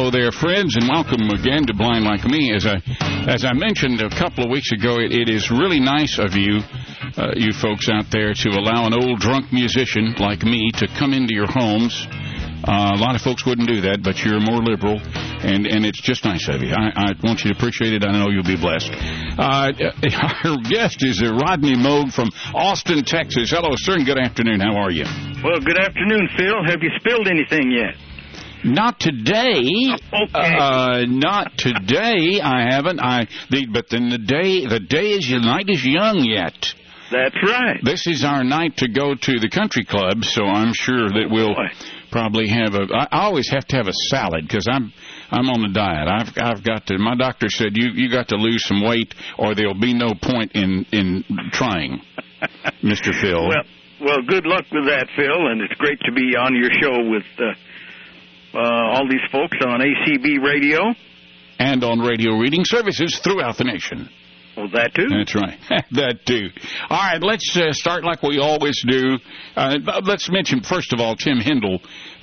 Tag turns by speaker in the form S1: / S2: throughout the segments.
S1: hello there, friends, and welcome again to Blind Like Me. As I mentioned a couple of weeks ago, it is really nice of you, you folks out there, to allow an old drunk musician like me to come into your homes. A lot of folks wouldn't do that, but you're more liberal, and it's just nice of you. I want you to appreciate it. I know you'll be blessed. Our guest is Rodney Moog from Austin, Texas. Hello, sir, and good afternoon. How are you?
S2: Well, good afternoon, Phil. Have you spilled anything yet?
S1: Not today.
S2: Okay.
S1: Not today. I haven't. But then the night is young yet.
S2: That's right.
S1: This is our night to go to the country club, so I'm sure that we'll probably have I always have to have a salad because I'm on the diet. I've got to. My doctor said you got to lose some weight or there'll be no point in trying, Mr. Phil.
S2: Well, good luck with that, Phil, and it's great to be on your show with all these folks on ACB Radio. And
S1: on radio reading services throughout the nation.
S2: Well, that too.
S1: That's right. That too. All right, let's start like we always do. Let's mention, first of all, Tim Hindle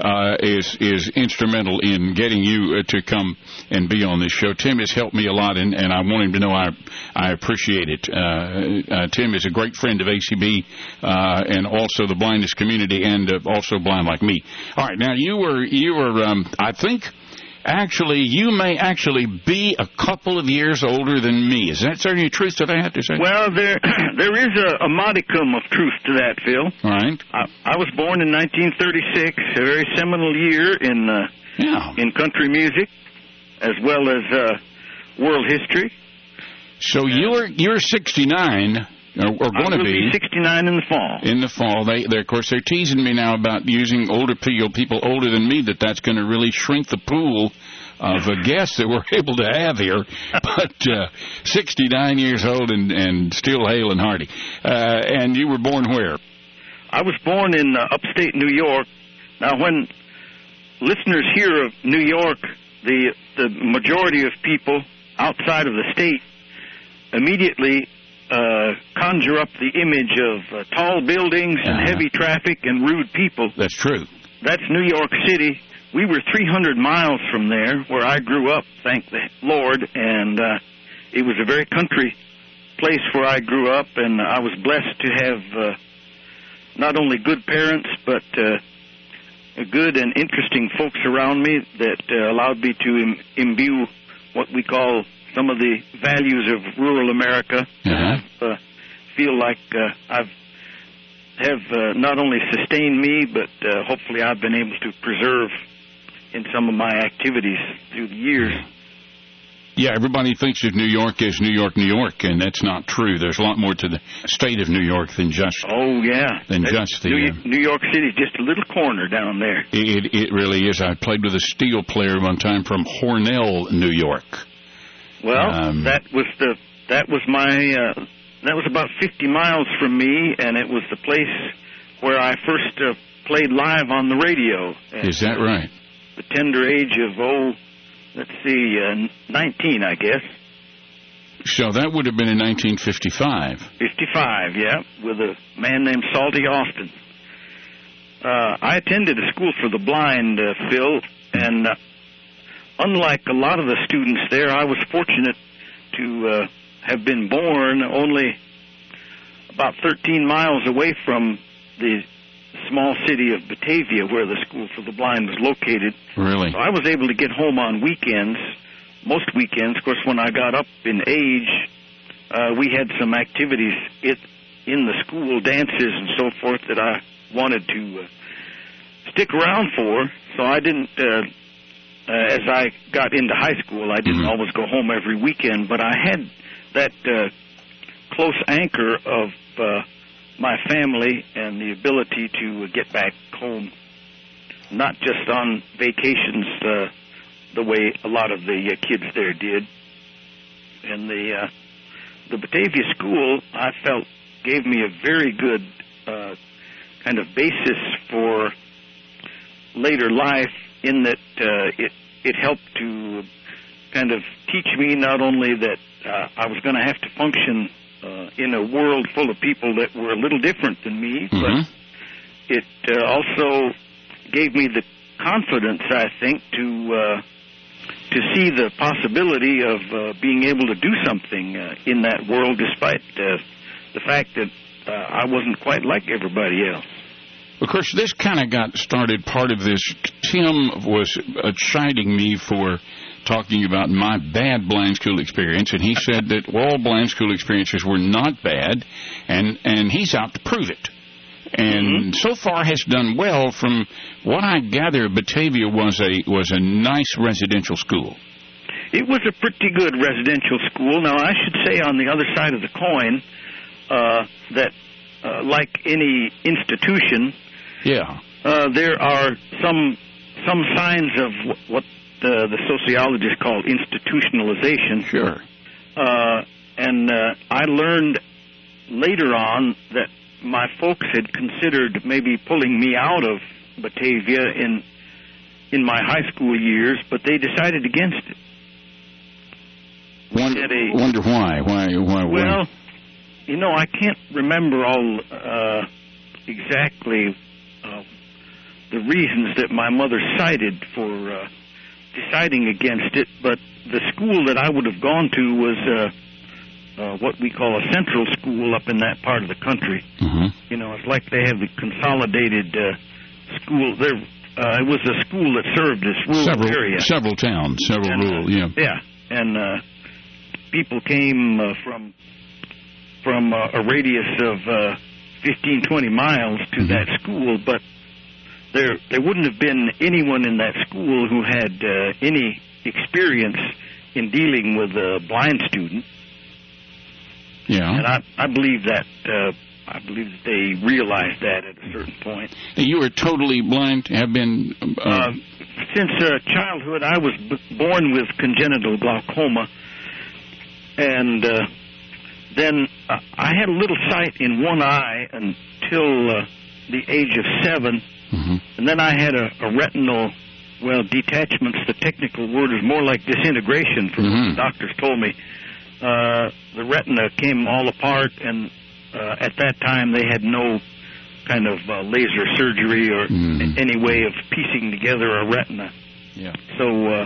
S1: is instrumental in getting you to come and be on this show. Tim has helped me a lot, and I want him to know I appreciate it. Tim is a great friend of ACB and also the blindness community and also Blind Like Me. All right, now you were I think... Actually, you may actually be a couple of years older than me. Is that certainly truth that I have to say?
S2: Well, there is a modicum of truth to that, Phil.
S1: All right.
S2: I was born in 1936, a very seminal year in country music, as well as world history.
S1: So you're 69. Or going to be
S2: 69 in the fall.
S1: In the fall, of course, they're teasing me now about using older people older than me. That's going to really shrink the pool of guests that we're able to have here. But 69 years old and still hale and hearty. And you were born where?
S2: I was born in upstate New York. Now, when listeners hear of New York, the majority of people outside of the state immediately conjure up the image of tall buildings and heavy traffic and rude people.
S1: That's true.
S2: That's New York City. We were 300 miles from there, where I grew up, thank the Lord, and it was a very country place where I grew up, and I was blessed to have not only good parents, but good and interesting folks around me that allowed me to imbue what we call some of the values of rural America. I feel like have not only sustained me, but hopefully I've been able to preserve in some of my activities through the years.
S1: Yeah, everybody thinks of New York as New York, New York, and that's not true. There's a lot more to the state of New York than just...
S2: Oh, yeah.
S1: Than just the...
S2: New York City is just a little corner down there.
S1: It really is. I played with a steel player one time from Hornell, New York.
S2: Well, that was about 50 miles from me, and it was the place where I first played live on the radio.
S1: Is that right?
S2: The tender age of, 19, I guess.
S1: So that would have been in 1955.
S2: 55, yeah, with a man named Salty Austin. I attended a school for the blind, Phil, and unlike a lot of the students there, I was fortunate to have been born only about 13 miles away from the small city of Batavia, where the School for the Blind was located.
S1: Really?
S2: So I was able to get home on weekends, most weekends. Of course, when I got up in age, we had some activities in the school, dances and so forth, that I wanted to stick around for. So I didn't... as I got into high school, I didn't always go home every weekend, but I had that close anchor of my family and the ability to get back home, not just on vacations the way a lot of the kids there did. And the Batavia School, I felt, gave me a very good kind of basis for later life, in that it helped to kind of teach me not only that I was going to have to function in a world full of people that were a little different than me, but it also gave me the confidence, I think, to to see the possibility of being able to do something in that world, despite the fact that I wasn't quite like everybody else.
S1: Of course, this kind of got started. Part of this, Tim was chiding me for talking about my bad blind school experience, and he said that all blind school experiences were not bad, and he's out to prove it. And so far has done well. From what I gather, Batavia was a nice residential school.
S2: It was a pretty good residential school. Now, I should say on the other side of the coin that, like any institution, there are some signs of what the sociologists call institutionalization.
S1: Sure.
S2: And I learned later on that my folks had considered maybe pulling me out of Batavia in my high school years, but they decided against it.
S1: Wonder why? Why?
S2: Well, you know, I can't remember all exactly the reasons that my mother cited for deciding against it, but the school that I would have gone to was what we call a central school up in that part of the country. You know, it's like they have the consolidated school. It was a school that served this rural area.
S1: Several towns, rural,
S2: Yeah, and people came from a radius of 15, 20 miles to that school, but there wouldn't have been anyone in that school who had any experience in dealing with a blind student.
S1: Yeah,
S2: and I believe that they realized that at a certain point.
S1: You were totally blind. Have been
S2: since childhood. I was born with congenital glaucoma, and then I had a little sight in one eye until the age of 7. And then I had a retinal, detachments. The technical word is more like disintegration from what the doctors told me. The retina came all apart, and at that time they had no kind of laser surgery or any way of piecing together a retina.
S1: Yeah.
S2: So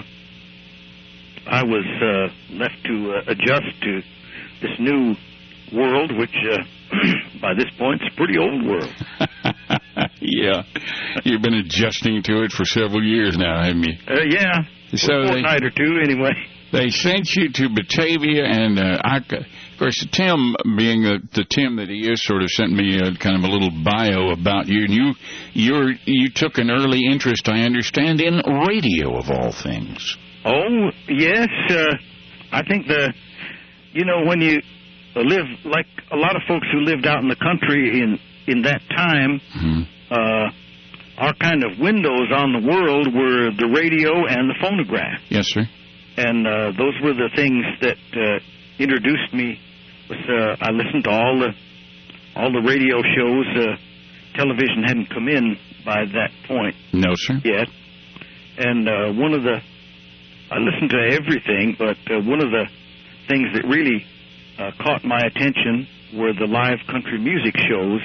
S2: I was left to adjust to this new world, which by this point is a pretty old world.
S1: Yeah. You've been adjusting to it for several years now, haven't you?
S2: Yeah.
S1: So
S2: a fortnight or two, anyway.
S1: They sent you to Batavia, and of course, Tim, being the Tim that he is, sort of sent me kind of a little bio about you. And you took an early interest, I understand, in radio, of all things.
S2: Oh, yes. I think when you live, like a lot of folks who lived out in the country in that time, our kind of windows on the world were the radio and the phonograph.
S1: Yes, sir.
S2: And those were the things that introduced me. I listened to all the radio shows. Television hadn't come in by that point.
S1: No, sir.
S2: Yet. And I listened to everything, but one of the things that really caught my attention were the live country music shows.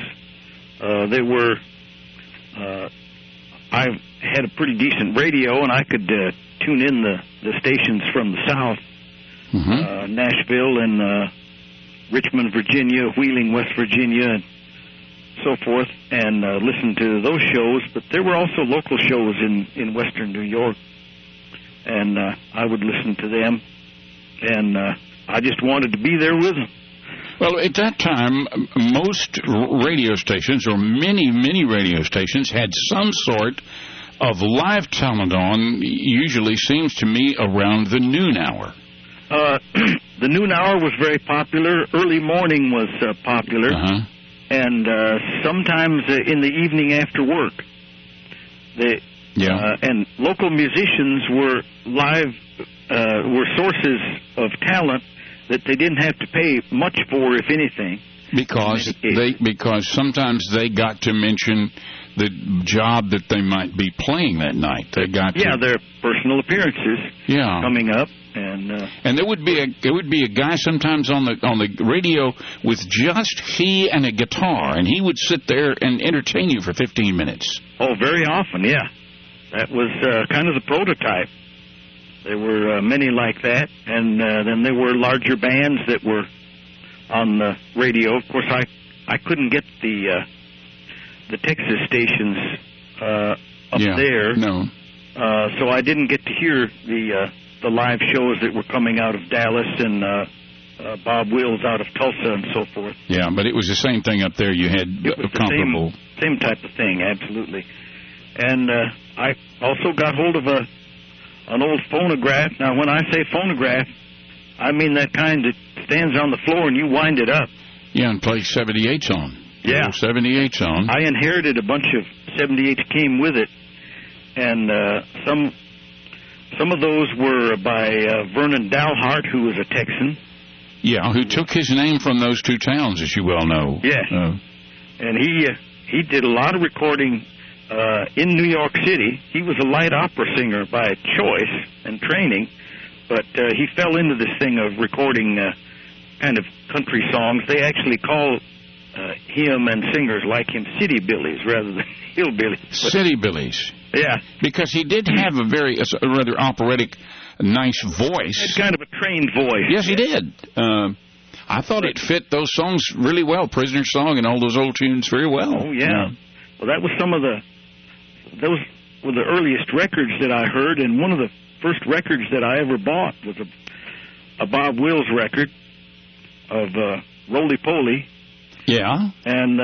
S2: I had a pretty decent radio, and I could tune in the stations from the South, Nashville and Richmond, Virginia, Wheeling, West Virginia, and so forth, and listen to those shows. But there were also local shows in Western New York, and I would listen to them, and I just wanted to be there with them.
S1: Well, at that time, most radio stations, or many, many radio stations, had some sort of live talent on, usually seems to me around the noon hour.
S2: The noon hour was very popular. Early morning was popular. And sometimes in the evening after work. And local musicians were were sources of talent that they didn't have to pay much for, if anything.
S1: Because sometimes they got to mention the job that they might be playing that night. They got
S2: their personal appearances coming up, and
S1: there would be a guy sometimes on the radio with just he and a guitar, and he would sit there and entertain you for 15 minutes.
S2: Oh, very often, yeah. That was kind of the prototype. There were many like that, and then there were larger bands that were on the radio. Of course, I couldn't get the Texas stations up there.
S1: No.
S2: So I didn't get to hear the live shows that were coming out of Dallas and Bob Wills out of Tulsa and so forth.
S1: Yeah, but it was the same thing up there. You had comparable.
S2: Same type of thing, absolutely. And I also got hold of an old phonograph. Now, when I say phonograph, I mean that kind that stands on the floor and you wind it up.
S1: Yeah, and play 78s on.
S2: Yeah.
S1: 78s on.
S2: I inherited a bunch of 78s, came with it, and some of those were by Vernon Dalhart, who was a Texan.
S1: Yeah, who took his name from those two towns, as you well know.
S2: Yes. And he did a lot of recording in New York City. He was a light opera singer by choice and training, but he fell into this thing of recording kind of country songs. They actually call him and singers like him city billies rather than hillbillies.
S1: City billies.
S2: Yeah.
S1: Because he did have a rather operatic, nice voice.
S2: Had kind of a trained voice.
S1: Yes, he did. I thought it fit those songs really well, Prisoner's Song and all those old tunes very well.
S2: Oh, yeah. Well, that was those were the earliest records that I heard, and one of the first records that I ever bought was a Bob Wills record of Roly Poly.
S1: Yeah.
S2: And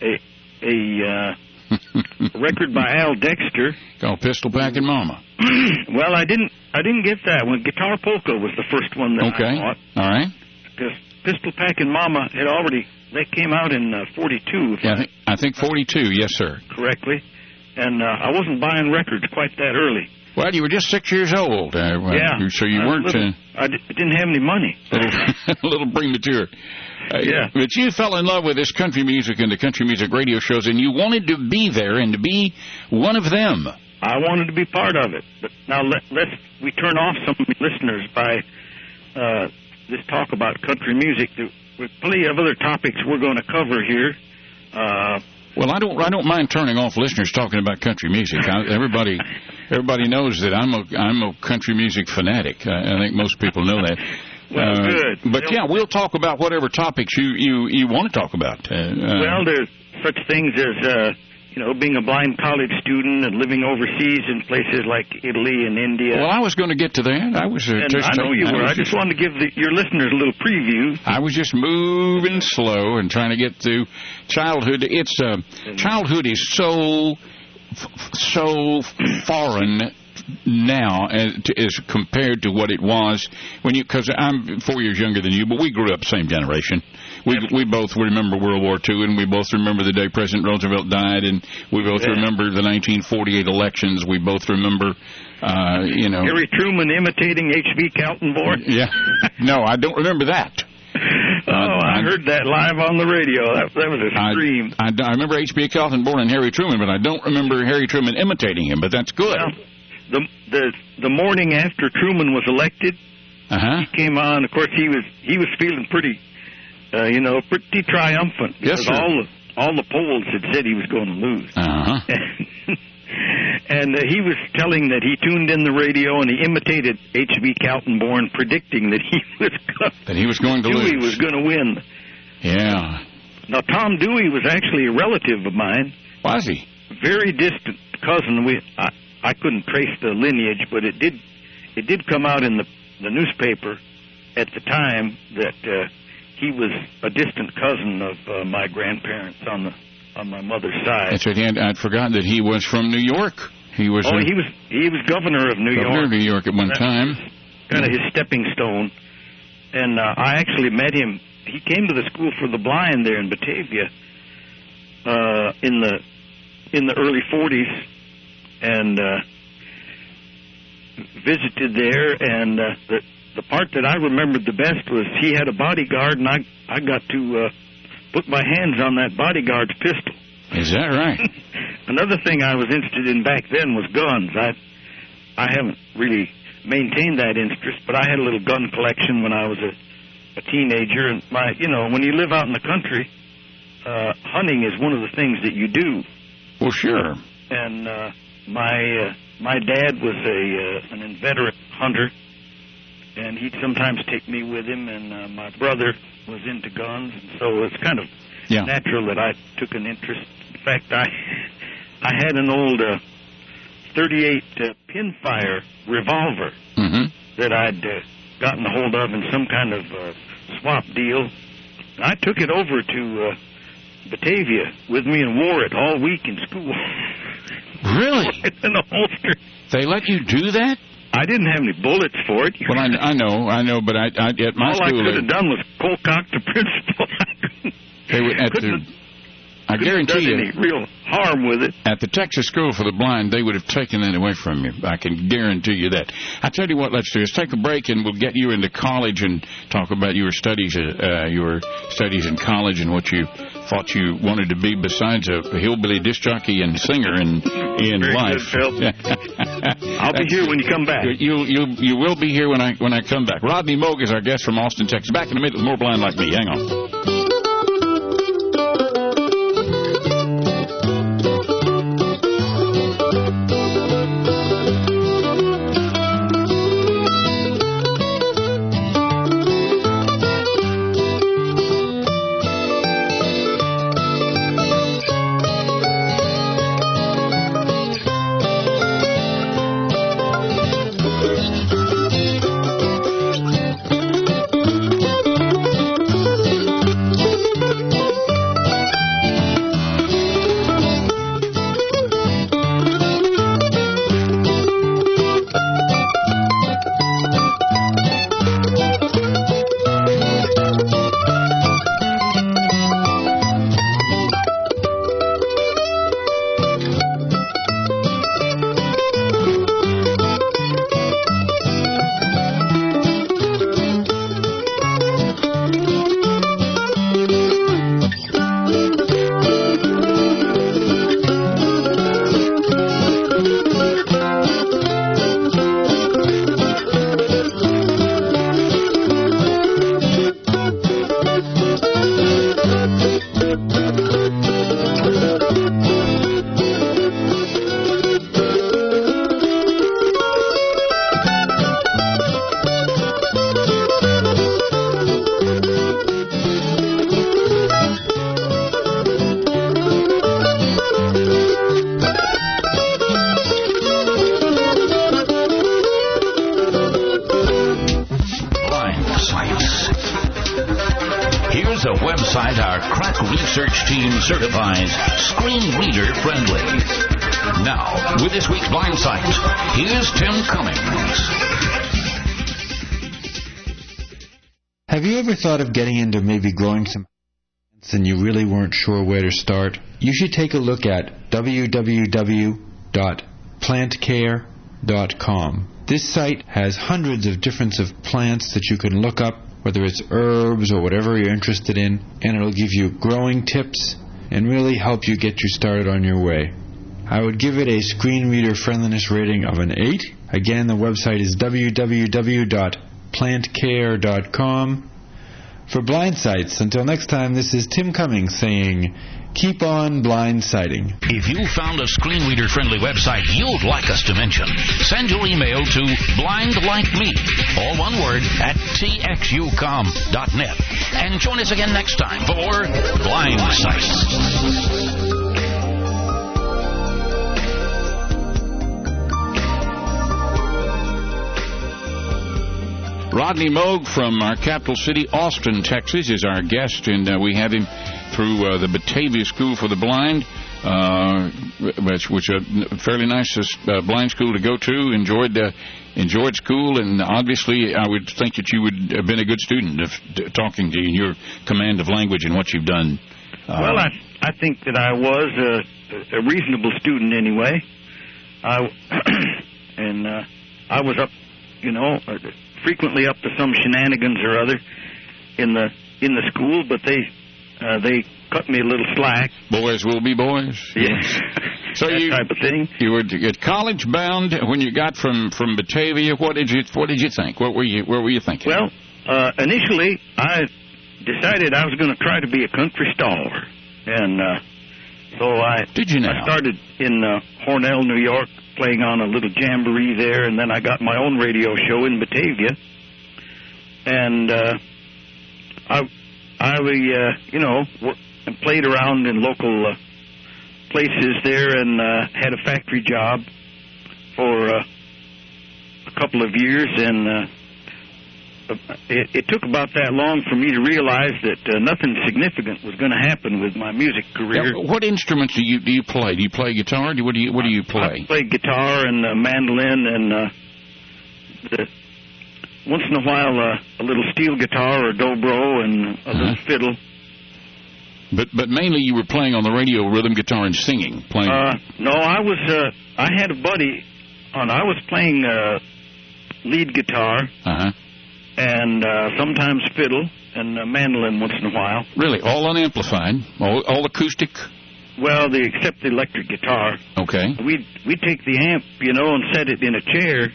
S2: a record by Al Dexter
S1: called Pistol Packin' Mama.
S2: Well, I didn't get that one. Guitar Polka was the first one that I bought.
S1: All right.
S2: Because Pistol Packin' Mama they came out in 42.
S1: Yeah, I think 42, yes, sir.
S2: Correctly. And I wasn't buying records quite that early.
S1: Well, you were just 6 years old.
S2: Yeah.
S1: So you weren't...
S2: I didn't have any money.
S1: A little premature.
S2: Yeah.
S1: But you fell in love with this country music and the country music radio shows, and you wanted to be there and to be one of them.
S2: I wanted to be part of it. But now we turn off some listeners by this talk about country music. There's plenty of other topics we're going to cover here.
S1: Well, I don't mind turning off listeners talking about country music. Everybody knows that I'm a country music fanatic. I think most people know that.
S2: Well, good.
S1: But yeah, we'll talk about whatever topics you want to talk about.
S2: Well, there's such things as being a blind college student and living overseas in places like Italy and India.
S1: Well, I was going to get to that. I
S2: know you were. I just wanted to give your listeners a little preview.
S1: I was just moving slow and trying to get to childhood. Childhood is so foreign now as compared to what it was because I'm 4 years younger than you, but we grew up same generation. We both remember World War II, and we both remember the day President Roosevelt died, and we both remember the 1948 elections. We both remember,
S2: Harry Truman imitating H.B. Kaltenborn.
S1: Yeah. No, I don't remember that.
S2: I heard that live on the radio. That was a scream.
S1: I remember H.B. Kaltenborn and Harry Truman, but I don't remember Harry Truman imitating him, but that's good.
S2: Well, the morning after Truman was elected, he came on. Of course, he was feeling pretty triumphant because all the polls had said he was going to lose. And he was telling that he tuned in the radio and he imitated H.B. Kaltenborn, predicting that he was going to lose. Dewey was going to win.
S1: Yeah.
S2: Now, Tom Dewey was actually a relative of mine.
S1: Was he?
S2: Very distant cousin. I couldn't trace the lineage, but it did come out in the newspaper at the time that he was a distant cousin of my grandparents on my mother's side.
S1: That's right. I'd forgotten that he was from New York. He was
S2: governor of New York.
S1: Governor of New York at one time.
S2: Kind of his stepping stone. And I actually met him. He came to the School for the Blind there in Batavia in the early 40s and visited there. And the part that I remembered the best was he had a bodyguard, and I got to put my hands on that bodyguard's pistol.
S1: Is that right?
S2: Another thing I was interested in back then was guns. I haven't really maintained that interest, but I had a little gun collection when I was a teenager. And when you live out in the country, hunting is one of the things that you do.
S1: Well, sure.
S2: And my dad was an inveterate hunter, and he'd sometimes take me with him, and my brother was into guns, and so it's kind of natural that I took an interest. In fact, I had an old 38 pinfire revolver that I'd gotten a hold of in some kind of swap deal. I took it over to Batavia with me and wore it all week in school.
S1: Really?
S2: In a holster.
S1: They let you do that?
S2: I didn't have any bullets for it.
S1: Well, I know, but at my school...
S2: All I could have done was cold cock the principal.
S1: They would I guarantee you,
S2: any real harm with it.
S1: At the Texas School for the Blind, they would have taken that away from you. I can guarantee you that. I tell you what, let's do is take a break, and we'll get you into college and talk about your studies in college and what you thought you wanted to be besides a hillbilly disc jockey and singer in life.
S2: Good, Phil. I'll be here when you come back.
S1: You will be here when I come back. Rodney Moog is our guest from Austin, Texas. Back in a minute with more Blind Like Me. Hang on.
S3: Certifies screen reader friendly. Now, with this week's Blind Sight, here's Tim Cummings.
S4: Have you ever thought of getting into maybe growing some and you really weren't sure where to start? You should take a look at www.plantcare.com. This site has hundreds of different plants that you can look up, whether it's herbs or whatever you're interested in, and it'll give you growing tips and really help you get you started on your way. I would give it a screen reader friendliness rating of an 8. Again, the website is www.plantcare.com. For Blind Sights, until next time, this is Tim Cummings saying, keep on blind sighting.
S3: If you found a screen reader friendly website you'd like us to mention, send your email to blindlikeme, all one word, at txucom.net. And join us again next time for Blind Sights.
S1: Rodney Moog from our capital city, Austin, Texas, is our guest, and we have him through the Batavia School for the Blind, which is a fairly nice blind school to go to. Enjoyed school, and obviously I would think that you would have been a good student of talking to you and your command of language and what you've done.
S2: Well, I think that I was a reasonable student anyway. I was up, frequently up to some shenanigans or other in the school, but they cut me a little slack.
S1: Boys will be boys.
S2: Yes.
S1: So
S2: that type of thing.
S1: You were college bound when you got from Batavia. What did you think? Where were you thinking?
S2: Well, initially I decided I was going to try to be a country star, and So
S1: Did you now?
S2: I started in Hornell, New York, playing on a little jamboree there, and then I got my own radio show in Batavia. And and played around in local places there, and had a factory job for a couple of years, and it took about that long for me to realize that nothing significant was going to happen with my music career.
S1: Now, what instruments do you play? Do you play guitar? What do you play?
S2: I play guitar and mandolin, and once in a while a little steel guitar or dobro and a little fiddle.
S1: But mainly you were playing on the radio, rhythm guitar and singing. Playing.
S2: No, I had a buddy on. I was playing lead guitar. And sometimes fiddle and mandolin once in a while.
S1: Really? All unamplified? All acoustic?
S2: Well, except the electric guitar.
S1: Okay.
S2: We'd take the amp, and set it in a chair,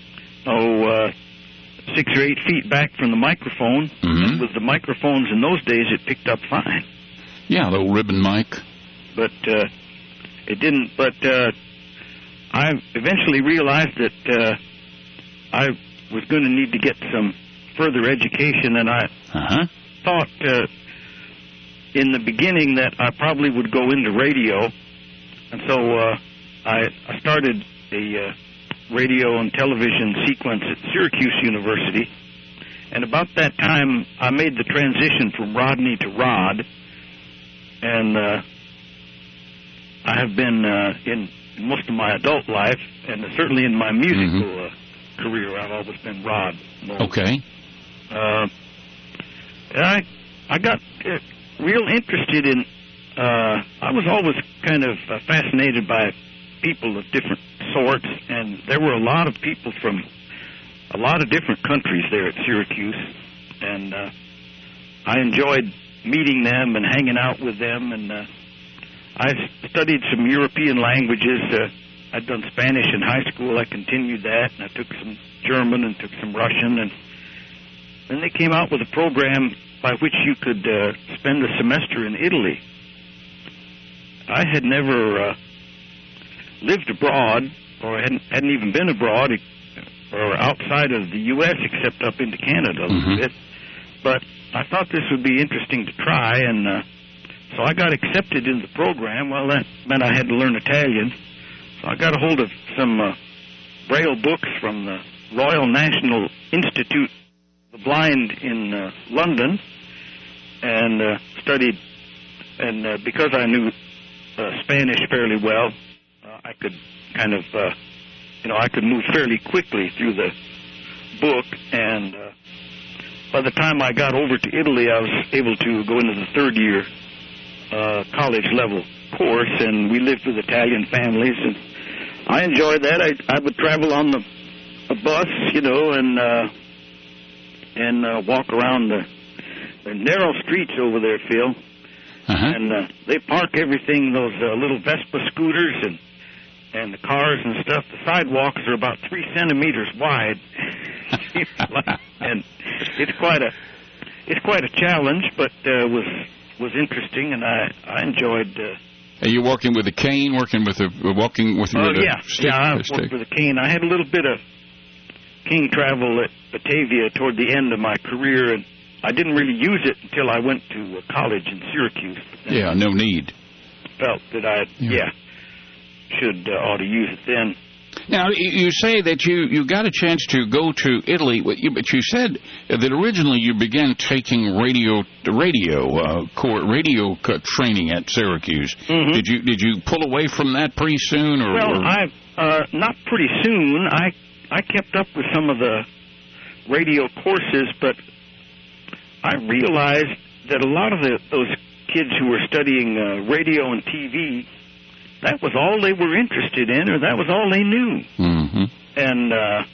S2: 6 or 8 feet back from the microphone.
S1: Mm-hmm.
S2: And with the microphones in those days, it picked up fine.
S1: Yeah, the old ribbon mic.
S2: But it didn't. But I eventually realized that I was going to need to get some further education, and I thought in the beginning that I probably would go into radio, and so I started a radio and television sequence at Syracuse University, and about that time I made the transition from Rodney to Rod, and I have been in most of my adult life, and certainly in my musical career, I've always been Rod.
S1: Okay.
S2: I got real interested in. I was always kind of fascinated by people of different sorts, and there were a lot of people from a lot of different countries there at Syracuse, and I enjoyed meeting them and hanging out with them, and I studied some European languages. I'd done Spanish in high school. I continued that, and I took some German and took some Russian, and then they came out with a program by which you could spend a semester in Italy. I had never lived abroad, or hadn't even been abroad, or outside of the U.S. except up into Canada a little bit. But I thought this would be interesting to try, and so I got accepted into the program. Well, that meant I had to learn Italian. So I got a hold of some Braille books from the Royal National Institute of the Blind in London, and studied. And because I knew Spanish fairly well, I could kind of, I could move fairly quickly through the book. And by the time I got over to Italy, I was able to go into the third-year college-level course, and we lived with Italian families, and I enjoyed that. I would travel on a bus, and walk around the narrow streets over there, Phil. And they park everything, those little Vespa scooters and the cars and stuff. The sidewalks are about 3 centimeters wide, and it's quite a challenge, but was interesting, and I enjoyed.
S1: Are you working with a cane? Walking with a stick?
S2: Yeah, I worked with a cane. I had a little bit of cane travel at Batavia toward the end of my career, and I didn't really use it until I went to college in Syracuse.
S1: Yeah, no need.
S2: Felt that I ought to use it then.
S1: Now, you say that you got a chance to go to Italy, but you said that originally you began taking radio training at Syracuse. Did you pull away from that pretty soon?
S2: Not pretty soon. I kept up with some of the radio courses, but I realized that a lot of those kids who were studying radio and TV, that was all they were interested in, or that was all they knew. And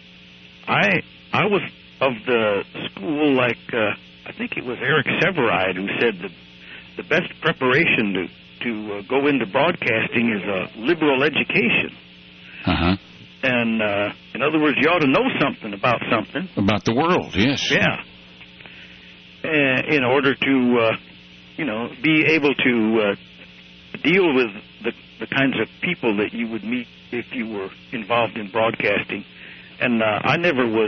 S2: I was of the school, like I think it was Eric Severide who said that the best preparation to go into broadcasting is a liberal education. And in other words, you ought to know something about something.
S1: About the world, yes.
S2: Yeah. In order to, be able to deal with the kinds of people that you would meet if you were involved in broadcasting. And I never was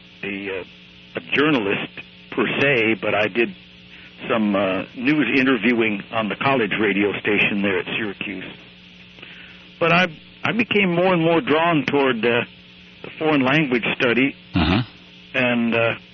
S2: a journalist per se, but I did some news interviewing on the college radio station there at Syracuse. But I became more and more drawn toward the foreign language study. And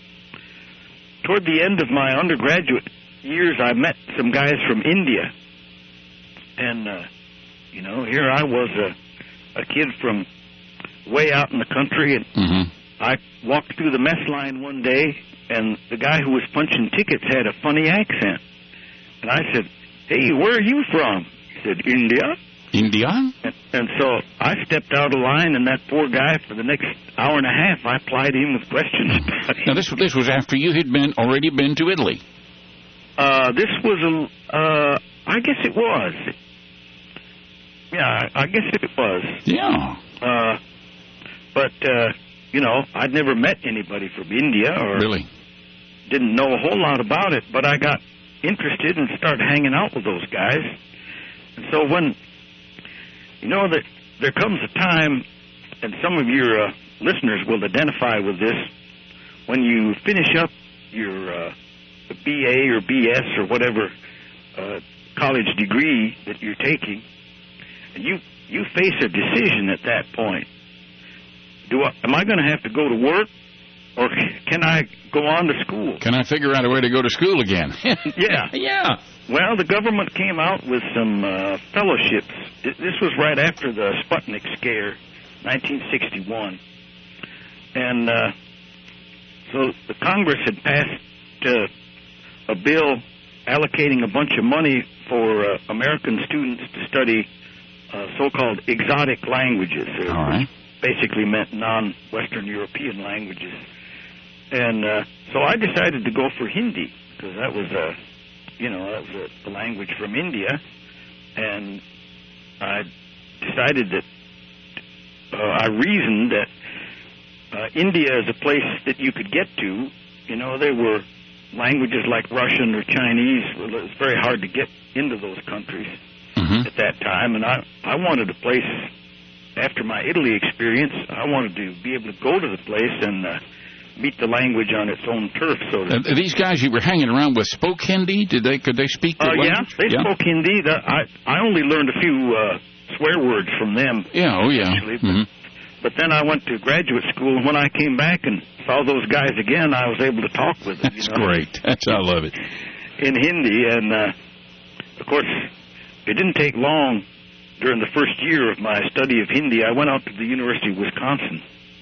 S2: toward the end of my undergraduate years, I met some guys from India. And, here I was a kid from way out in the country, and I walked through the mess line one day, and the guy who was punching tickets had a funny accent. And I said, "Hey, where are you from?" He said, "India."
S1: India?
S2: And so I stepped out of line, and that poor guy, for the next hour and a half, I plied him with questions.
S1: Now, this was after you had already been to Italy.
S2: This was I guess it was. Yeah, I guess it was.
S1: Yeah.
S2: But I'd never met anybody from India, or
S1: really
S2: didn't know a whole lot about it, but I got interested and started hanging out with those guys. And so when, that there comes a time, and some of your listeners will identify with this, when you finish up your BA or BS or whatever college degree that you're taking, and you face a decision at that point. Am I going to have to go to work, or can I go on to school?
S1: Can I figure out a way to go to school again?
S2: Yeah.
S1: Yeah.
S2: Well, the government came out with some fellowships. This was right after the Sputnik scare, 1961. And so the Congress had passed a bill allocating a bunch of money for American students to study so-called exotic languages.
S1: All right.
S2: Basically meant non-Western European languages. And so I decided to go for Hindi, because that was a language from India. And I decided that, I reasoned that India is a place that you could get to. There were languages like Russian or Chinese. It was very hard to get into those countries at that time. And I wanted a place. After my Italy experience, I wanted to be able to go to the place and meet the language on its own turf. So that
S1: these guys you were hanging around with spoke Hindi? Could they speak the language?
S2: Yeah, they spoke Hindi. I only learned a few swear words from them.
S1: Yeah, oh yeah.
S2: Actually, but then I went to graduate school, and when I came back and saw those guys again, I was able to talk with them.
S1: That's great. I love it.
S2: In Hindi, and of course, it didn't take long. During the first year of my study of Hindi, I went out to the University of Wisconsin.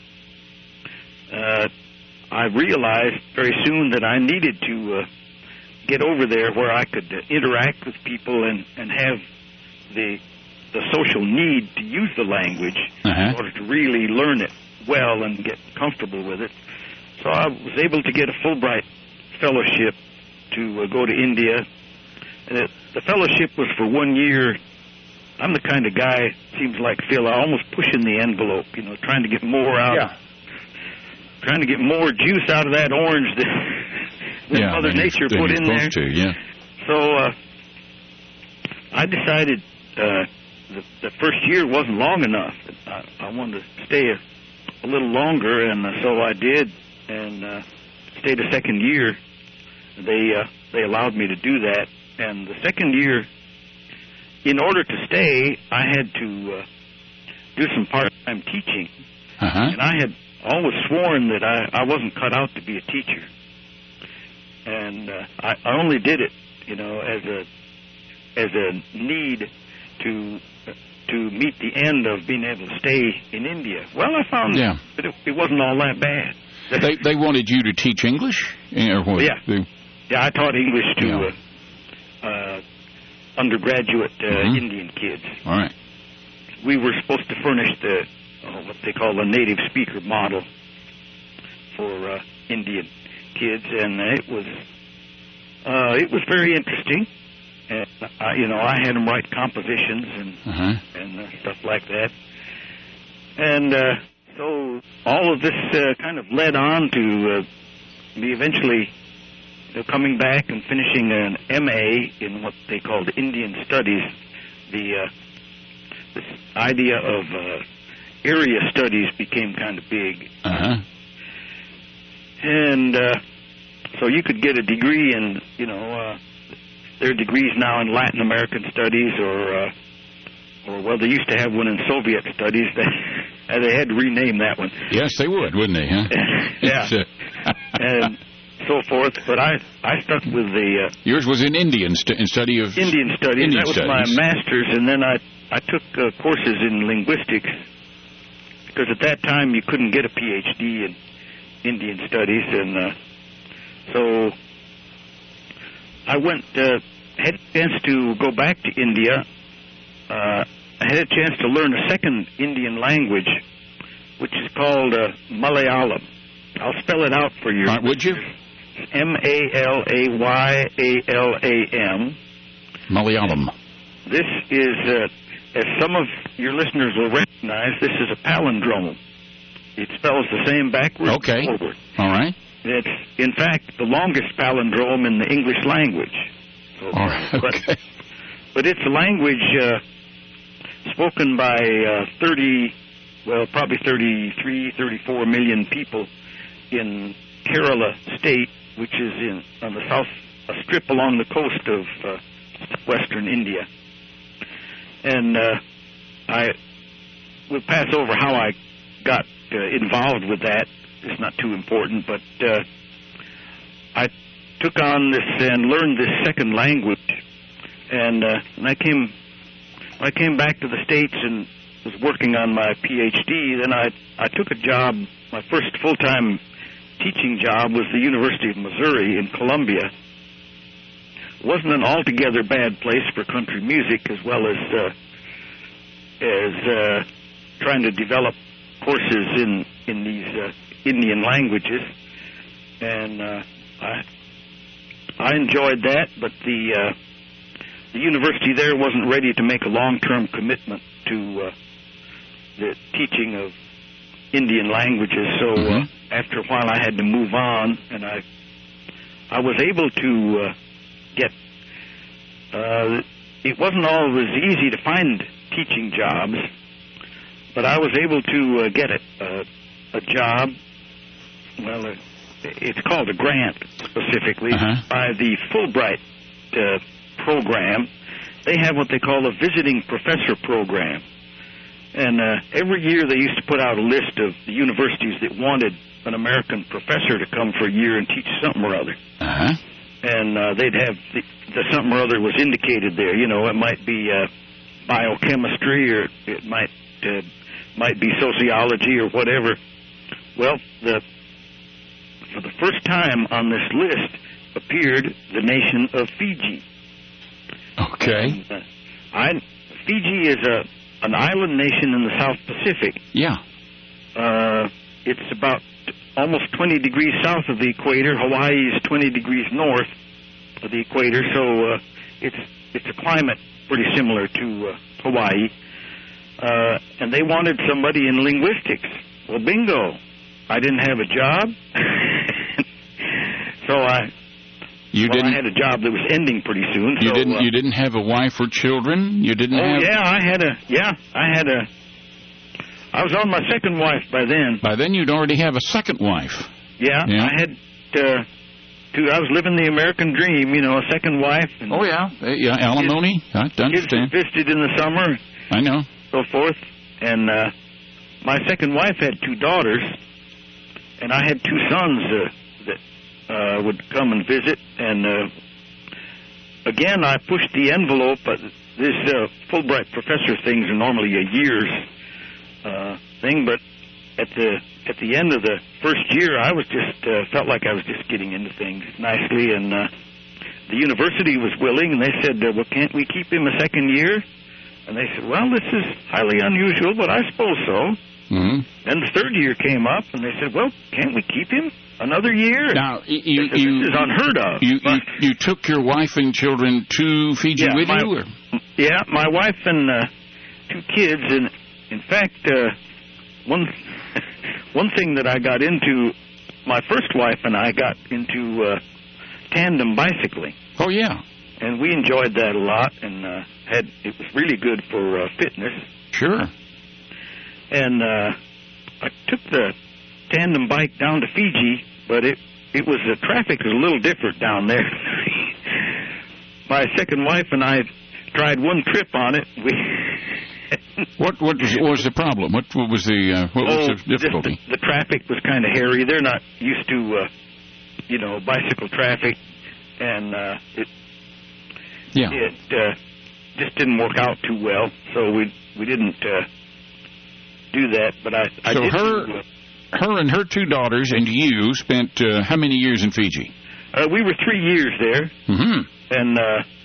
S2: I realized very soon that I needed to get over there where I could interact with people and have the social need to use the language in order to really learn it well and get comfortable with it. So I was able to get a Fulbright fellowship to go to India. And the fellowship was for 1 year. I'm the kind of guy, seems like Phil, almost pushing the envelope, trying to get more out.
S1: Yeah.
S2: Trying to get more juice out of that orange than Mother Nature put in there. So I decided the first year wasn't long enough. I wanted to stay a little longer, and so I did, and stayed a second year. They allowed me to do that, and the second year, in order to stay, I had to do some part-time teaching. And I had always sworn that I wasn't cut out to be a teacher. And I only did it, as a need to meet the end of being able to stay in India. Well, I found that it wasn't all that bad.
S1: They wanted you to teach English? Or what?
S2: Yeah, I taught English to undergraduate Indian kids.
S1: All right.
S2: We were supposed to furnish what they call the native speaker model for Indian kids, and it was very interesting. And I had them write compositions and stuff like that. And so all of this kind of led on to me eventually coming back and finishing an MA in what they called Indian Studies this idea of area studies became kind of big.
S1: Uh-huh.
S2: And so you could get a degree in, there are degrees now in Latin American studies, or well, they used to have one in Soviet studies. They had to rename that one.
S1: Yes, they would, wouldn't they? Huh?
S2: Yeah, and so forth. But I stuck with the
S1: yours was in Indian study of
S2: Indian studies.
S1: Indian
S2: that was
S1: studies.
S2: my master's, and then I took courses in linguistics, because at that time you couldn't get a PhD in Indian studies, and so I went. Had a chance to go back to India. I had a chance to learn a second Indian language, which is called Malayalam. I'll spell it out for you.
S1: Would you?
S2: Malayam.
S1: Malayalam.
S2: This is, as some of your listeners will recognize, this is a palindrome. It spells the same backwards and forward.
S1: All right.
S2: It's, in fact, the longest palindrome in the English language. So,
S1: all right. Okay.
S2: But it's a language spoken by probably 33, 34 million people in Kerala state, which is on the south, a strip along the coast of western India. And I will pass over how I got involved with that. It's not too important, but I took on this and learned this second language. And when I came back to the States and was working on my PhD, then I took a job. My first full-time teaching job was the University of Missouri in Columbia. It wasn't an altogether bad place for country music, as well as trying to develop courses in these Indian languages, and I enjoyed that. But the university there wasn't ready to make a long-term commitment to the teaching of Indian languages. So after a while, I had to move on, and I was able to get. It wasn't always easy to find teaching jobs, but I was able to get a job. Well, it's called a grant specifically by the Fulbright program. They have what they call a visiting professor program. And every year they used to put out a list of the universities that wanted an American professor to come for a year and teach something or other. And they'd have the something or other was indicated there. You know, it might be biochemistry, or it might be sociology or whatever. Well, for the first time on this list appeared the nation of Fiji.
S1: Okay.
S2: And, Fiji is an island nation in the South Pacific.
S1: Yeah.
S2: It's about almost 20 degrees south of the equator. Hawaii is 20 degrees north of the equator, so it's a climate pretty similar to Hawaii. And they wanted somebody in linguistics. Well, bingo. I didn't have a job. So I had a job that was ending pretty soon.
S1: You didn't have a wife or children? You didn't have...
S2: I was on my second wife by then.
S1: By then you'd already have a second wife.
S2: Yeah. I had I was living the American dream, you know, a second wife. And
S1: alimony. I understand.
S2: Kids visited in the summer.
S1: I know.
S2: So forth. And my second wife had 2 daughters, and I had 2 sons that would come and visit. And again, I pushed the envelope. This Fulbright professor things are normally a year's thing, but at the end of the first year, I was just felt like I was just getting into things nicely, and the university was willing, and they said, "Well, can't we keep him a second year?" And they said, "Well, this is highly unusual, but I suppose so."
S1: Mm-hmm.
S2: Then the third year came up, and they said, "Well, can't we keep him another year?"
S1: Now,
S2: this is unheard of.
S1: You took your wife and children to Fiji with you? Or?
S2: Yeah, my wife and 2 kids, and in fact, one thing that I got into, my first wife and I got into tandem bicycling.
S1: Oh, yeah.
S2: and we enjoyed that a lot, and it was really good for fitness.
S1: Sure.
S2: And I took the tandem bike down to Fiji, but the traffic was a little different down there. My second wife and I tried one trip on it.
S1: What was the problem? What was the difficulty?
S2: The traffic was kind of hairy. They're not used to, bicycle traffic, and it just didn't work out too well. So we didn't do that. But I did.
S1: Her and her two daughters and you spent how many years in Fiji?
S2: We were 3 years there, and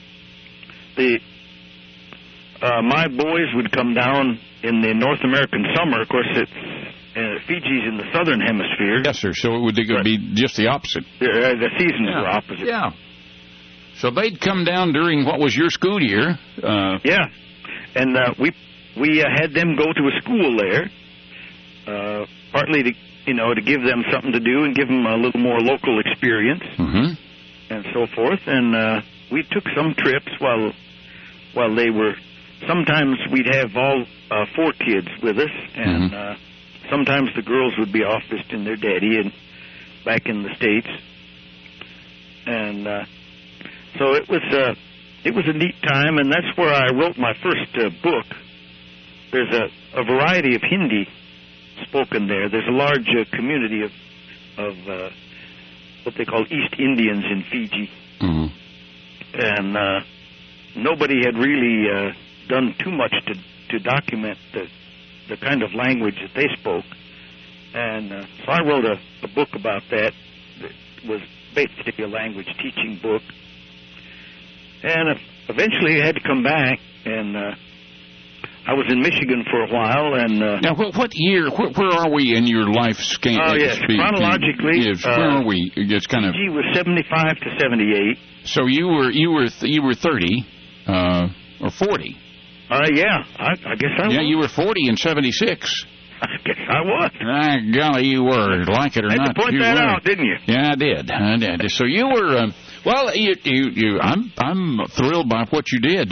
S2: my boys would come down in the North American summer. Of course, Fiji's in the southern hemisphere.
S1: Yes, sir. So it would be just the opposite.
S2: The seasons were opposite.
S1: Yeah. So they'd come down during what was your school year.
S2: Yeah, and we had them go to a school there, partly to give them something to do and give them a little more local experience, and so forth. And we took some trips while they were. Sometimes we'd have all 4 kids with us, and sometimes the girls would be off visiting their daddy and back in the States. And so it was a neat time, and that's where I wrote my first book. There's a variety of Hindi spoken there. There's a large community of what they call East Indians in Fiji, and nobody had really done too much to document the kind of language that they spoke. And so I wrote a book about that. It was basically a language teaching book. And eventually I had to come back, and I was in Michigan for a while. And
S1: now, what year? Where are we in your life scan?
S2: Oh, yes, chronologically.
S1: Yes, where are we? It's kind of.
S2: Fiji was 75 to 78.
S1: So you were 30 or 40.
S2: Yeah, I guess I was.
S1: Yeah, you were 40 in 76.
S2: I guess I was.
S1: Golly, you were. Like it or not,
S2: you point
S1: you
S2: that
S1: were.
S2: out, didn't you?
S1: Yeah, I did. So you were. Well, I'm thrilled by what you did.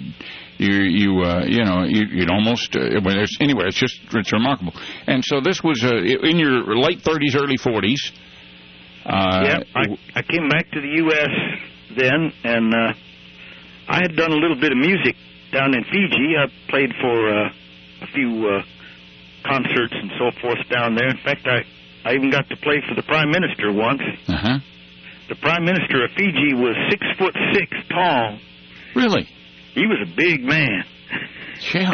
S1: You'd almost. Anyway, it's remarkable. And so this was in your late 30s, early 40s.
S2: Yeah, I came back to the U.S. then, and I had done a little bit of music down in Fiji. I played for a few concerts and so forth down there. In fact, I even got to play for the Prime Minister once. The Prime Minister of Fiji was 6'6" tall.
S1: Really?
S2: He was a big man.
S1: Yeah.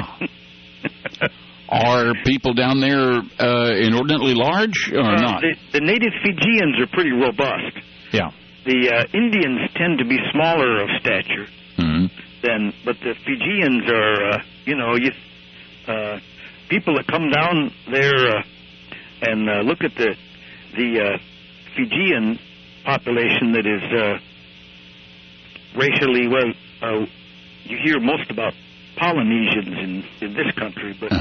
S1: Are people down there inordinately large or not?
S2: The native Fijians are pretty robust.
S1: Yeah.
S2: The Indians tend to be smaller of stature. But the Fijians are, people that come down there and look at the Fijian population that is racially, you hear most about Polynesians in this country, but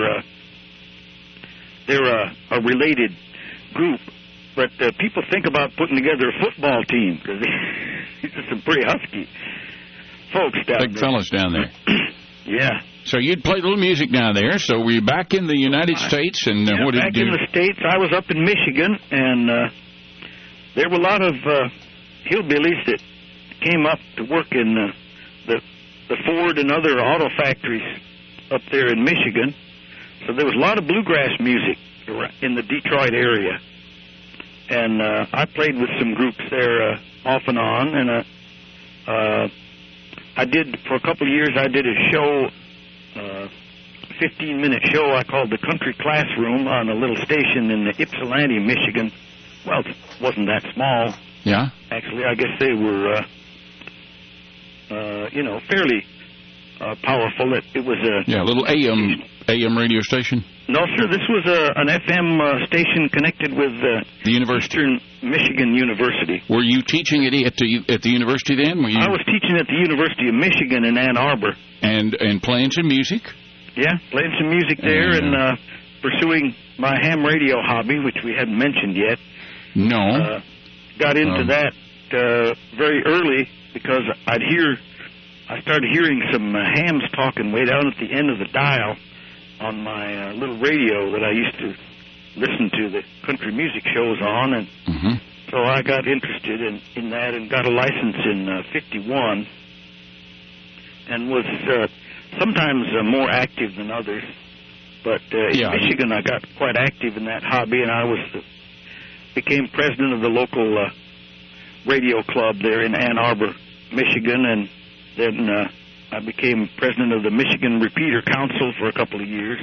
S2: they're a related group. But people think about putting together a football team because these are some pretty husky folks down there.
S1: Big fellas down there.
S2: Yeah.
S1: So you'd play a little music down there. So were you back in the United States? And what did you do?
S2: Back in the States. I was up in Michigan, and there were a lot of hillbillies that came up to work in the Ford and other auto factories up there in Michigan. So there was a lot of bluegrass music in the Detroit area. And I played with some groups there off and on, and I did, for a couple of years, I did a show, 15-minute show I called The Country Classroom on a little station in Ypsilanti, Michigan. Well, it wasn't that small.
S1: Yeah?
S2: Actually, I guess they were, fairly powerful. It was a
S1: little AM radio station.
S2: No, sir. This was an FM station connected with
S1: the university,
S2: Eastern Michigan University.
S1: Were you teaching at the university then?
S2: I was teaching at the University of Michigan in Ann Arbor.
S1: And playing some music.
S2: Yeah, playing some music there and pursuing my ham radio hobby, which we hadn't mentioned yet.
S1: No.
S2: Got into that very early because I started hearing some hams talking way down at the end of the dial on my little radio that I used to listen to the country music shows on, and so I got interested in that and got a license in 51 and was sometimes more active than others. But in Michigan, I got quite active in that hobby, and I became president of the local radio club there in Ann Arbor, Michigan, and then I became president of the Michigan Repeater Council for a couple of years.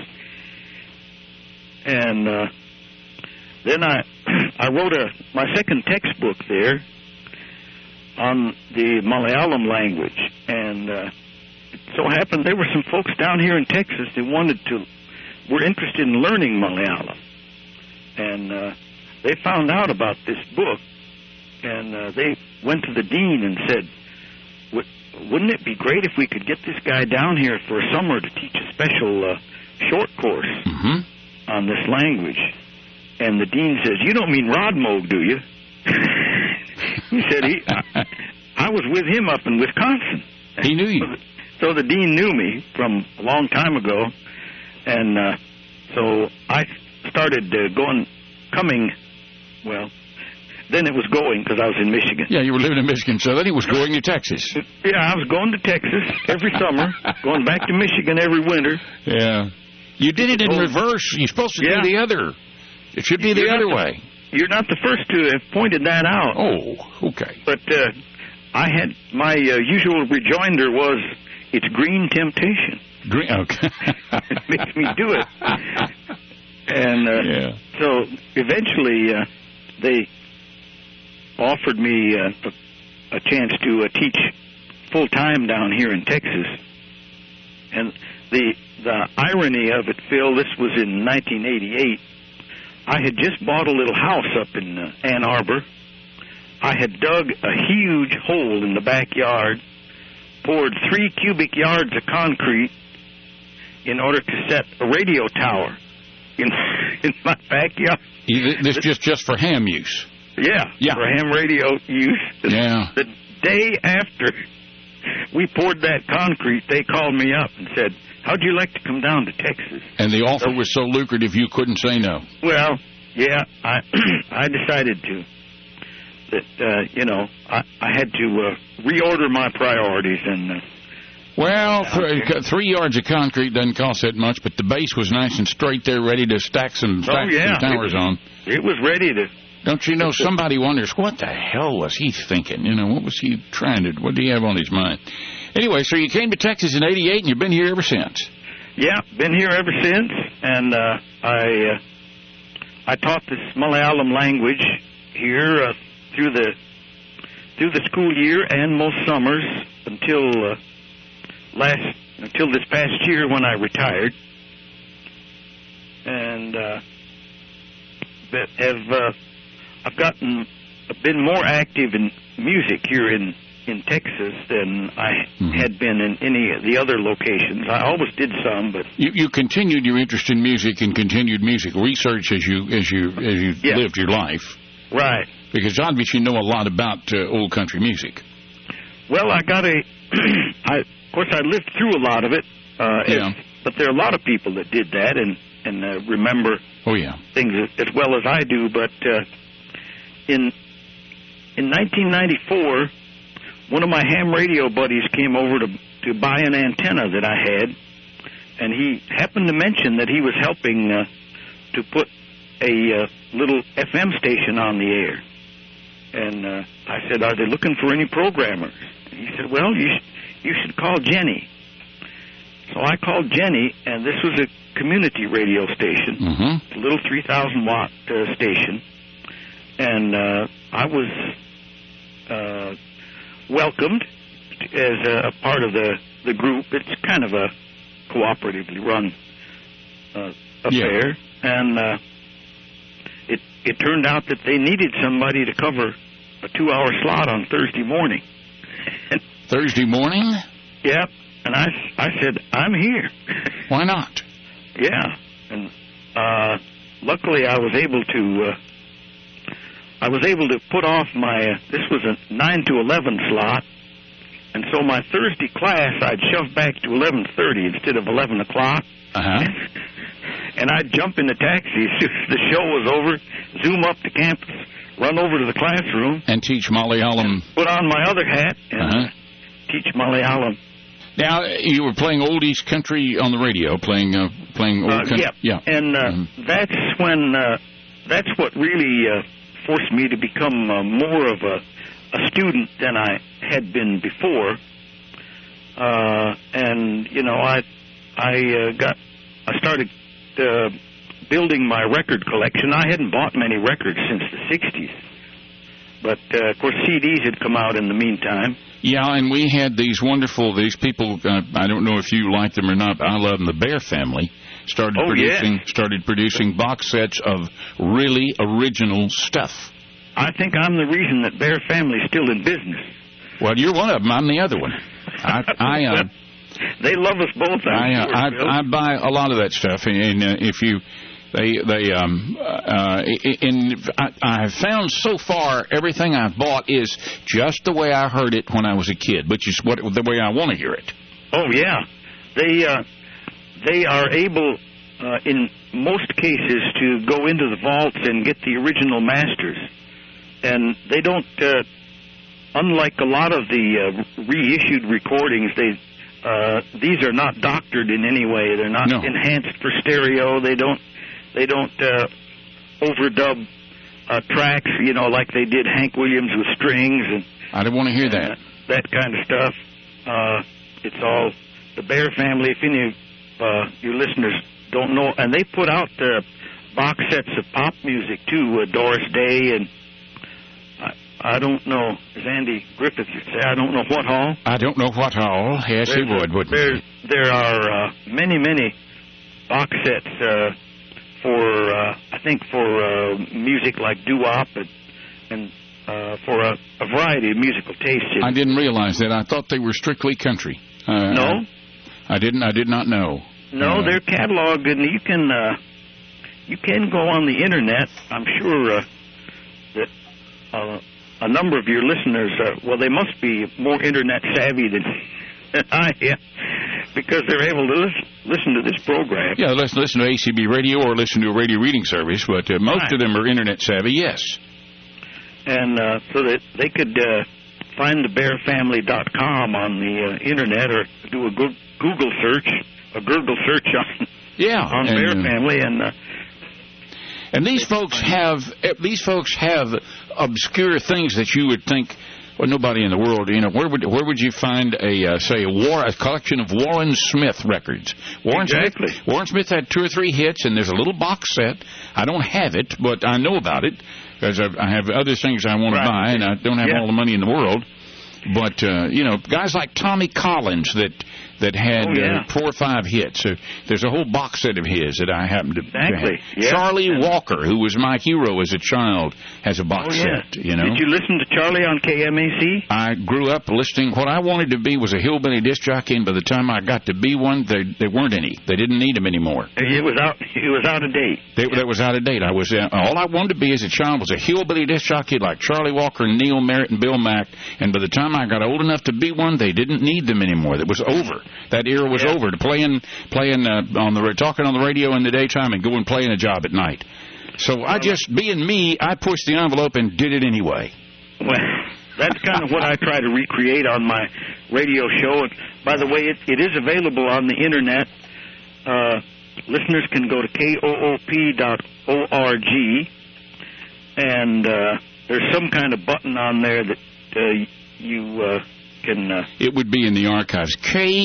S2: And then I wrote my second textbook there on the Malayalam language, and it so happened there were some folks down here in Texas that were interested in learning Malayalam, and they found out about this book, and they went to the dean and said, wouldn't it be great if we could get this guy down here for a summer to teach a special short course on this language? And the dean says, you don't mean Rod Moog, do you? He said, I was with him up in Wisconsin.
S1: He knew you.
S2: So the dean knew me from a long time ago, and so I started then it was going because I was in Michigan.
S1: Yeah, you were living in Michigan, so then he was going to Texas.
S2: Yeah, I was going to Texas every summer, going back to Michigan every winter.
S1: Yeah. You did it in reverse. You're supposed to do the other. It should be the other way.
S2: You're not the first to have pointed that out.
S1: Oh, okay.
S2: But I had my usual rejoinder was, it's green temptation.
S1: Green, okay.
S2: It makes me do it. And so eventually they offered me a chance to teach full-time down here in Texas. And the irony of it, Phil, this was in 1988. I had just bought a little house up in Ann Arbor. I had dug a huge hole in the backyard, poured 3 cubic yards of concrete in order to set a radio tower in my backyard.
S1: This just for ham use?
S2: Yeah, for ham radio use.
S1: Yeah.
S2: The day after we poured that concrete, they called me up and said, how'd you like to come down to Texas?
S1: And the offer was so lucrative you couldn't say no.
S2: Well, yeah, I decided to. That, I had to reorder my priorities. And
S1: 3 yards of concrete doesn't cost that much, but the base was nice and straight there, ready to stack some towers on.
S2: It was ready to.
S1: Don't you know, somebody wonders, what the hell was he thinking? What was he trying to, what do he have on his mind? Anyway, so you came to Texas in 88, and you've been here ever since.
S2: Yeah, been here ever since, and I taught this Malayalam language here through the school year and most summers until this past year when I retired, and I've been more active in music here in Texas than I had been in any of the other locations. I always did some, but
S1: you continued your interest in music and continued music research as you lived your life,
S2: right?
S1: Because obviously you know a lot about old country music.
S2: Well, of course I lived through a lot of it. But there are a lot of people that did that and remember things as well as I do. But in 1994. One of my ham radio buddies came over to buy an antenna that I had, and he happened to mention that he was helping to put a little FM station on the air. And I said, are they looking for any programmers? And he said, well, you should call Jenny. So I called Jenny, and this was a community radio station, a little 3,000-watt station. And I was welcomed as a part of the group. It's kind of a cooperatively run affair, and it turned out that they needed somebody to cover a 2-hour slot on Thursday morning.
S1: Thursday morning?
S2: Yep. And I said, I'm here.
S1: Why not?
S2: Yeah. And luckily I was able to I was able to put off this was a 9 to 11 slot, and so my Thursday class I'd shove back to 11:30 instead of 11 o'clock.
S1: Uh-huh.
S2: And I'd jump in the taxi as soon as the show was over, zoom up to campus, run over to the classroom.
S1: And teach Malayalam.
S2: Put on my other hat and teach Malayalam.
S1: Now, you were playing oldies country on the radio, playing old country.
S2: Yeah. And that's when, that's what really forced me to become more of a student than I had been before. And, you know, I started building my record collection. I hadn't bought many records since the 60s. But, of course, CDs had come out in the meantime.
S1: Yeah, and we had these people, I don't know if you like them or not, but I love them, the Bear Family, started producing box sets of really original stuff.
S2: I think I'm the reason that Bear Family's still in business.
S1: Well, you're one of them. I'm the other one.
S2: They love us both.
S1: I buy a lot of that stuff, and if you... I have found so far everything I've bought is just the way I heard it when I was a kid, which is the way I want to hear it.
S2: Oh yeah, they are able in most cases to go into the vaults and get the original masters, and they don't. Unlike a lot of the reissued recordings, these are not doctored in any way. They're not enhanced for stereo. They don't overdub tracks, you know, like they did Hank Williams with strings. And
S1: I don't want to hear that.
S2: That kind of stuff. It's all the Bear Family. If any of your listeners don't know, and they put out box sets of pop music too, Doris Day, and I don't know, as Andy Griffith would say, I don't know what all.
S1: I don't know what all. Yes, he would, wouldn't he?
S2: There are many box sets for music like doo-wop and for a variety of musical tastes.
S1: I didn't realize that. I thought they were strictly country.
S2: No,
S1: I did not know.
S2: No, they're cataloged, and you can go on the internet. I'm sure that a number of your listeners, they must be more internet savvy than I am, because they're able to listen to this program.
S1: Yeah, listen to ACB radio or listen to a radio reading service, but most of them are internet savvy, yes.
S2: And so that they could find thebearfamily.com on the internet, or do a Google search on Bear Family,
S1: and these folks have obscure things that you would think, well, nobody in the world, you know, where would you find a collection of Warren Smith records? Warren Smith had 2 or 3 hits, and there's a little box set. I don't have it, but I know about it because I have other things I want to buy, and I don't have all the money in the world. But you know, guys like Tommy Collins that had 4 or 5 hits. There's a whole box set of his that I happen to have.
S2: Yeah.
S1: Charlie Walker, who was my hero as a child, has a box set. You know.
S2: Did you listen to Charlie on KMAC?
S1: I grew up listening. What I wanted to be was a hillbilly disc jockey, and by the time I got to be one, they weren't any. They didn't need them anymore.
S2: He was out of date.
S1: That was out of date. I was all I wanted to be as a child was a hillbilly disc jockey like Charlie Walker, and Neil Merritt, and Bill Mack. And by the time I got old enough to be one, they didn't need them anymore. It was over. That era was over. To playing talking on the radio in the daytime and going playing a job at night. So I just, being me, I pushed the envelope and did it anyway.
S2: Well, that's kind of what I try to recreate on my radio show. And by the way, it is available on the internet. Listeners can go to koop.org, and there's some kind of button on there that you can...
S1: it would be in the archives.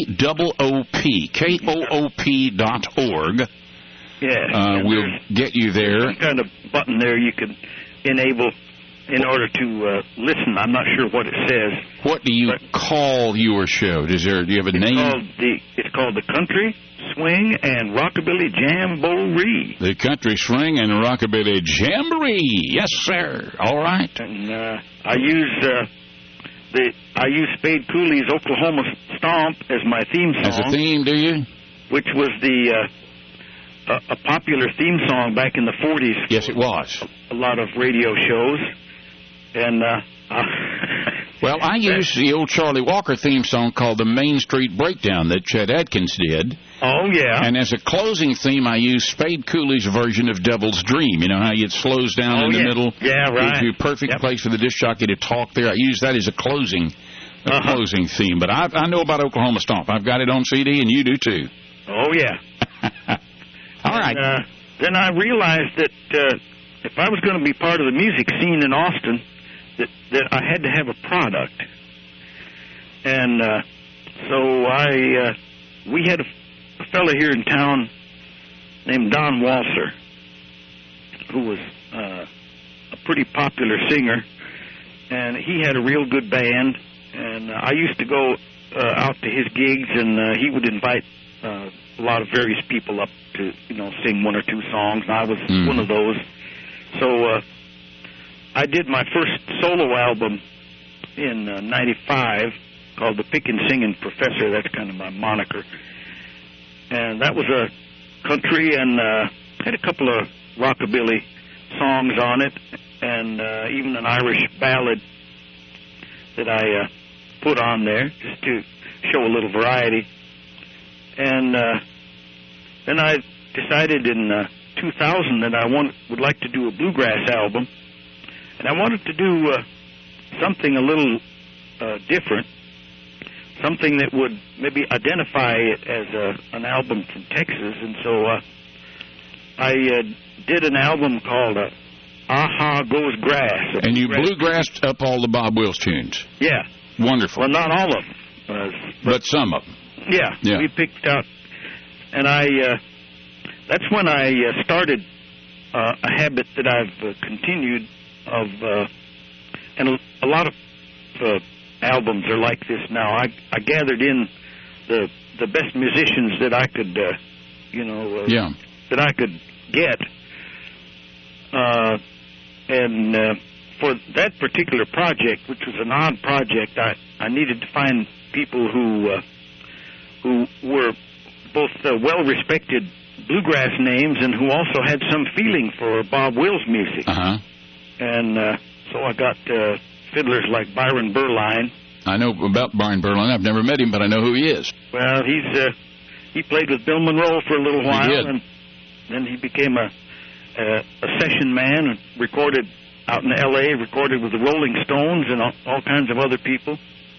S1: koop.org.
S2: Yeah.
S1: We'll get you there.
S2: Some kind of button there you can enable in order to listen. I'm not sure what it says.
S1: What do you call your show? Do you have a name?
S2: It's called the Country Swing and Rockabilly Jamboree.
S1: The Country Swing and Rockabilly Jamboree. Yes, sir. All right.
S2: And I use Spade Cooley's Oklahoma Stomp as my theme song.
S1: As a theme, do you?
S2: Which was a popular theme song back in the 40s.
S1: Yes, it was.
S2: A lot of radio shows. And
S1: well, I used the old Charlie Walker theme song called the Main Street Breakdown that Chet Atkins did.
S2: Oh, yeah.
S1: And as a closing theme, I used Spade Cooley's version of Devil's Dream. You know how it slows down in the middle?
S2: Yeah, right.
S1: Gives you a perfect place for the disc jockey to talk there. I used that as a closing theme. But I know about Oklahoma Stomp. I've got it on CD, and you do too.
S2: Oh, yeah.
S1: All right.
S2: Then I realized that if I was going to be part of the music scene in Austin, that I had to have a product. And so we had a fella here in town named Don Walser, who was a pretty popular singer, and he had a real good band, and I used to go out to his gigs, and he would invite a lot of various people up to, sing one or two songs, and I was one of those. So I did my first solo album in 95 called The Pickin' Singin' Professor. That's kind of my moniker. And that was a country and had a couple of rockabilly songs on it, and even an Irish ballad that I put on there just to show a little variety. And then I decided in 2000 that I would like to do a bluegrass album, and I wanted to do something a little different, something that would maybe identify it as an album from Texas. And so I did an album called Aha Goes Grass.
S1: And you bluegrassed up all the Bob Wills tunes.
S2: Yeah.
S1: Wonderful.
S2: Well, not all of them.
S1: But some of them.
S2: Yeah. We picked out. And that's when I started a habit that I've continued of, and a lot of albums are like this now. I gathered in the best musicians that I could, that I could get, and for that particular project, which was an odd project, I needed to find people who were both well-respected bluegrass names and who also had some feeling for Bob Wills music. And so I got fiddlers like Byron Berline. I know
S1: about Byron Berline. I've never met him, but I know who he is.
S2: Well, he played with Bill Monroe for a little while,
S1: he did.
S2: And then he became a session man and recorded out in L.A., recorded with the Rolling Stones and all kinds of other people.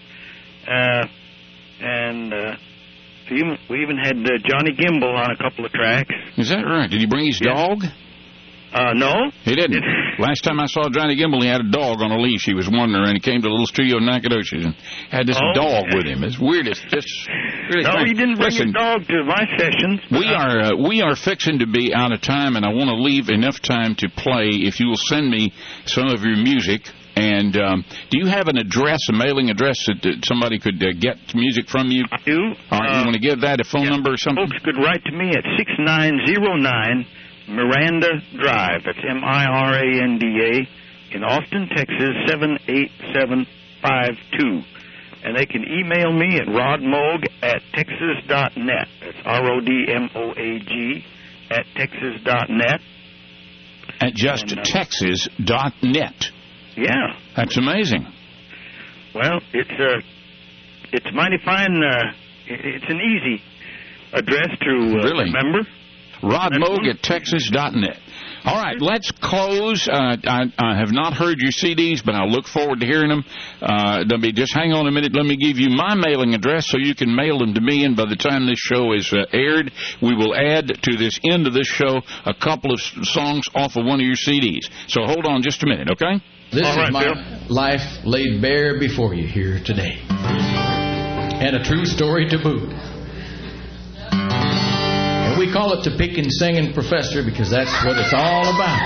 S2: We even had Johnny Gimbel on a couple of tracks.
S1: Is that right? Did he bring his dog?
S2: No.
S1: He didn't. Last time I saw Johnny Gimbel, he had a dog on a leash. He was wandering, and he came to a little studio in Nacogdoches and had this dog with him. It's weird. It's just really
S2: No, he didn't bring his dog to my sessions.
S1: We are fixing to be out of time, and I want to leave enough time to play. If you will send me some of your music. And do you have an address, a mailing address that somebody could get music from you?
S2: I do.
S1: All right, you want to give that a phone number or something?
S2: Folks could write to me at 6909 Miranda Drive. That's Miranda in Austin, Texas, 78752. And they can email me at rodmoag at texas.net. That's RODMOAG at texas.net.
S1: At just texas.net.
S2: Yeah.
S1: That's amazing.
S2: Well, it's mighty fine. It's an easy address to remember.
S1: Rodmoag at texas.net. All right, let's close. I have not heard your CDs, but I'll look forward to hearing them. Just hang on a minute. Let me give you my mailing address so you can mail them to me, and by the time this show is aired, we will add to this end of this show a couple of songs off of one of your CDs. So hold on just a minute, okay?
S5: This is my life laid bare before you here today. And a true story to boot. And we call it the Pickin' Singin' Professor because that's what it's all about.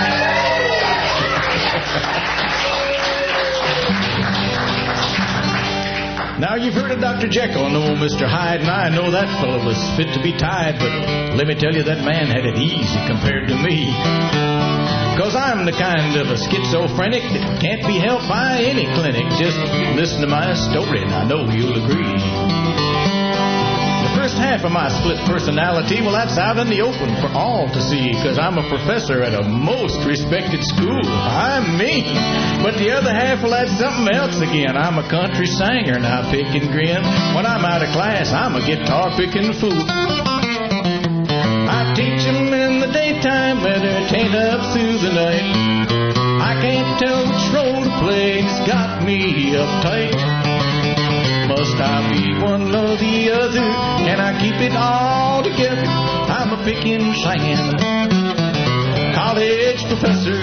S5: Now, you've heard of Dr. Jekyll and old Mr. Hyde, and I know that fellow was fit to be tied, but let me tell you, that man had it easy compared to me. Because I'm the kind of a schizophrenic that can't be helped by any clinic. Just listen to my story and I know you'll agree. The first half of my split personality, well, that's out in the open for all to see, because I'm a professor at a most respected school. I'm me. But the other half, well, that's something else again. I'm a country singer, now pick and grin. When I'm out of class, I'm a guitar-picking fool. I teach 'em in the daytime, entertain up through the night. I can't tell which role to play, it's got me uptight. Must I be one or the other? Can I keep it all together? I'm a pickin', singin' college professor.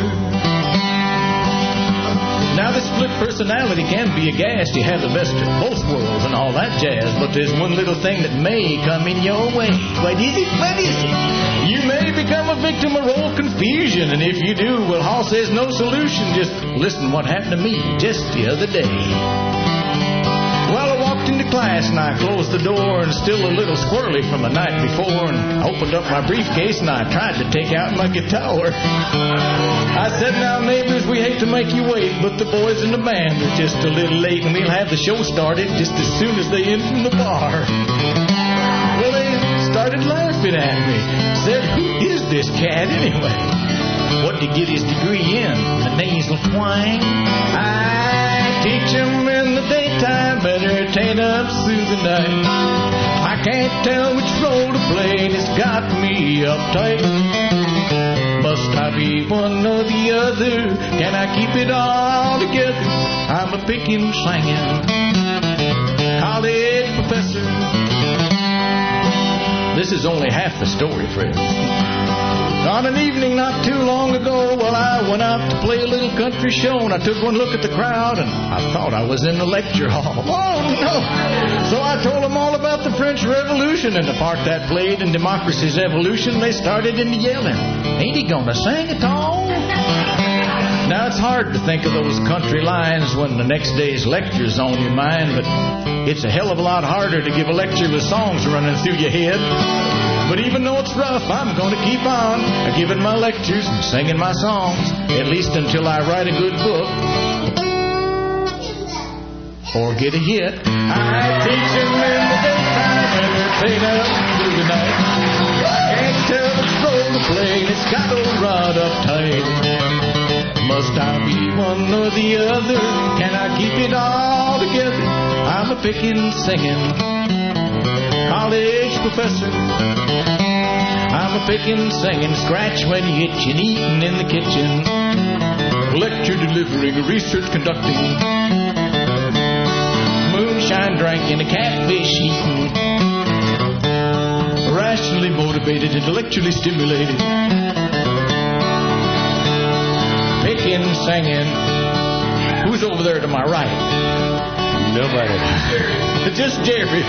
S5: Now, this split personality can be a gas. You have the best of both worlds and all that jazz. But there's one little thing that may come in your way. What is it? What is it? You may become a victim of role confusion. And if you do, well, Hall says no solution. Just listen what happened to me just the other day. Well, I walked into class and I closed the door and still a little squirrely from the night before, and I opened up my briefcase and I tried to take out my guitar. I said, now, neighbors, we hate to make you wait, but the boys in the band are just a little late and we'll have the show started just as soon as they in from the bar. Well, they started laughing at me. Said, who is this cat anyway? What did he get his degree in? The nasal twang? I teach him in the daytime, entertain up through the night. I can't tell which role to play, and it's got me uptight. Must I be one or the other? Can I keep it all together? I'm a pickin', singin' college professor. This is only half the story, friends. On an evening not too long ago, well, I went out to play a little country show, and I took one look at the crowd, and I thought I was in the lecture hall. Oh, no! So I told them all about the French Revolution and the part that played in democracy's evolution. They started into yelling, ain't he gonna sing at all? Now, it's hard to think of those country lines when the next day's lecture's on your mind, but it's a hell of a lot harder to give a lecture with songs running through your head. But even though it's rough, I'm going to keep on giving my lectures and singing my songs, at least until I write a good book or get a hit. I teach them in the daytime, entertain up through the night. I can't tell which role to play, it's got old Rod uptight. Must I be one or the other? Can I keep it all together? I'm a pickin', singin' college professor. I'm a pickin', singin', scratch when you itchin', eatin' in the kitchen, lecture delivering, research conducting, moonshine drinking, a catfish eating, rationally motivated, intellectually stimulated, pickin', singin'. Who's over there to my right? Nobody. Just Jerry.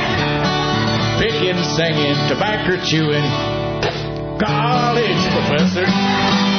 S5: Pickin', singin', tobacco chewing, college professor.